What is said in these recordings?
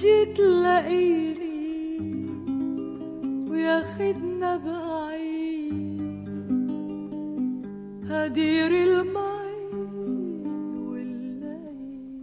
ويجي تلاقيني وياخدنا بعيد هدير المي والليل.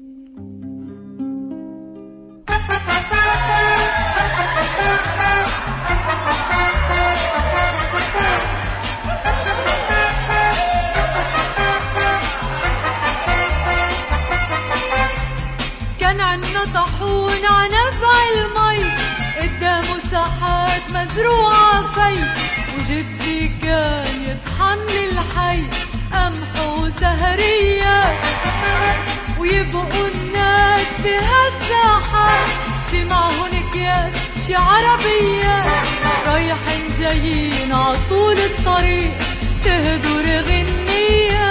كان عنا طاحون عنبع المي قدامه ساحات مزروعة في، وجدي كان يطحن الحي قمح وسهرية، ويبقوا الناس بهالساحات شي معهن اكياس شي عربية، رايحين جايين عطول الطريق تهدر غنية.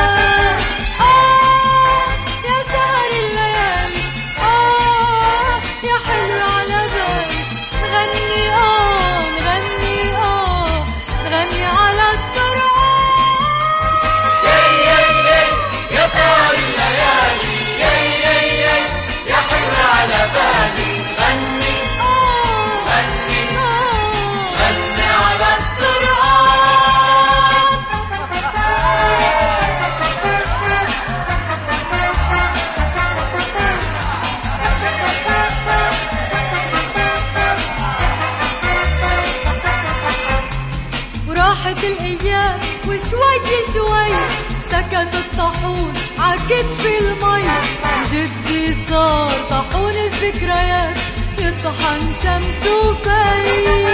يا سهر الليالي يا حلو على بالي، نغني نغني نغني على الطرقات. يا سهر الليالي يا حلو على بالي، نغني نغني نغني على الطرقات. وراحت الايام وشوي شوي سكت الطاحون عكتف المي، وجدي صار طاحون الذكريات يطحن شمس وفي.